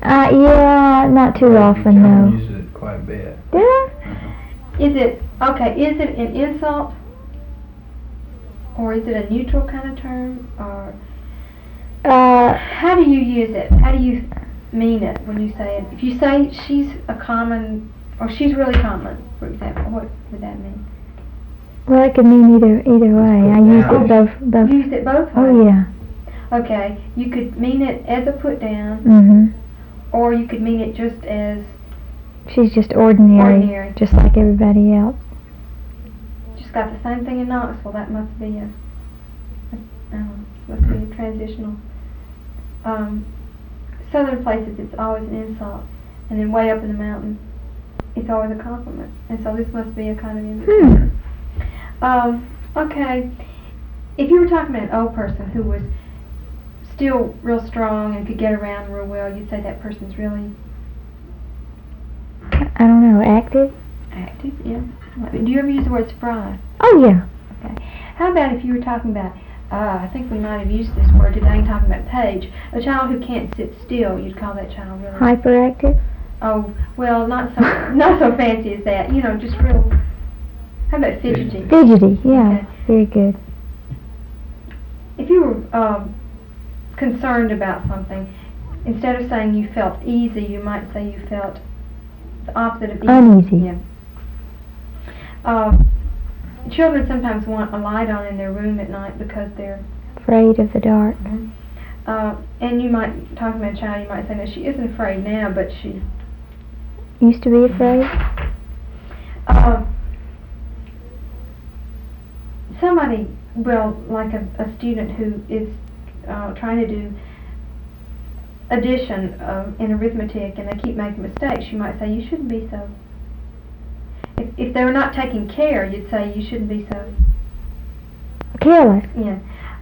Yeah, not too often, John though. uses it quite a bit. Did I? Is it an insult? Or is it a neutral kind of term? Or how do you use it? How do you mean it when you say it? If you say she's a common, or she's really common, for example, what would that mean? Well, it could mean either way. I use it both. You use it both ways? Oh, yeah. Okay, you could mean it as a put down, Mm-hmm. or you could mean it just as She's just ordinary, just like everybody else. just got the same thing in Knoxville. That must be a transitional. Southern places, it's always an insult, and then way up in the mountains, it's always a compliment. And so this must be a kind of in okay, if you were talking about an old person who was still real strong and could get around real well, you'd say that person's really I don't know, active? active, yeah. Do you ever use the word spry? Oh, yeah. Okay. How about if you were talking about, I think we might have used this word today, talking about Paige, a child who can't sit still, you'd call that child really... Hyperactive? Oh, well, not so fancy as that. You know, just real... How about fidgety? Fidgety, yeah. Okay. Very good. If you were concerned about something, instead of saying you felt easy, you might say you felt the opposite of easy. Uneasy. Yeah. Children sometimes want a light on in their room at night because they're afraid of the dark. And you might, talking about a child, you might say, no, she isn't afraid now, but she used to be afraid. Somebody, well, like a student who is trying to do addition in arithmetic and they keep making mistakes, you might say, you shouldn't be so. If they were not taking care, you'd say, you shouldn't be so careless. Yeah.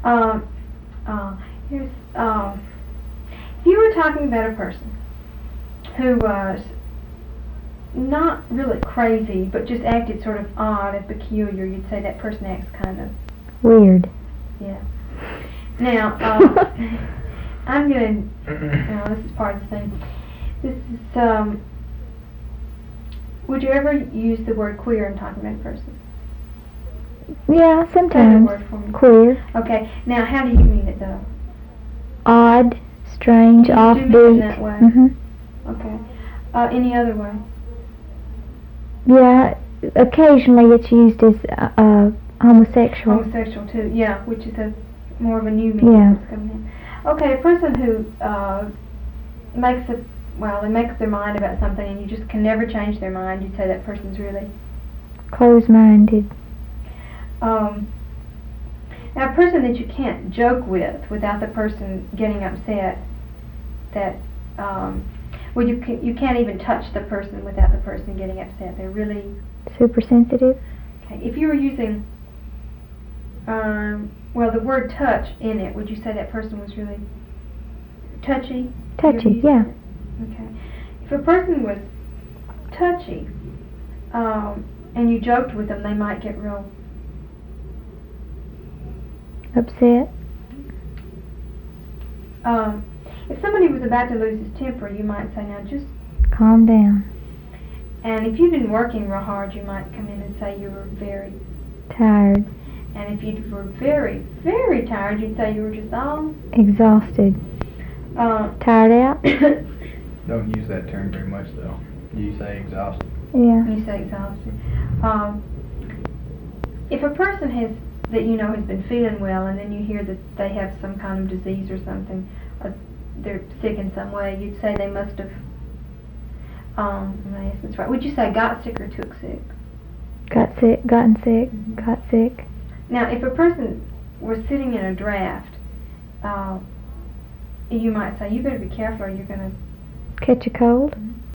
If you were talking about a person who was not really crazy, but just acted sort of odd and peculiar, you'd say that person acts kind of weird. Yeah. Now, I'm going to, this is part of the thing. This is, would you ever use the word queer in talking about a person? Yeah, sometimes. Say the word for me. Queer. Okay. Now, how do you mean it, though? Odd, strange, offbeat. Do you mean that way? Mm-hmm. Okay. Any other way? Yeah, occasionally it's used as homosexual. Homosexual too, yeah, which is a more of a new meaning that's coming in. Okay, a person who they make up their mind about something and you just can never change their mind, you'd say that person's really closed-minded. Now, a person that you can't joke with without the person getting upset, that you can't even touch the person without the person getting upset. They're really super sensitive. Okay, if you were using the word touch in it, would you say that person was really touchy? Touchy, yeah. Okay. If a person was touchy, and you joked with them, they might get real upset. If somebody was about to lose his temper, you might say, now just calm down. And if you've been working real hard, you might come in and say you were very tired. And if you were very, very tired, you'd say you were just all exhausted. Tired out? Don't use that term very much, though. You say exhausted. Yeah. You say exhausted. If a person has been feeling well, and then you hear that they have some kind of disease or something, or they're sick in some way, you'd say they must have, that's right. Would you say got sick or took sick? Got sick, gotten sick, got sick. Now, if a person was sitting in a draft, you might say, you better be careful or you're going to catch a cold. Mm-hmm.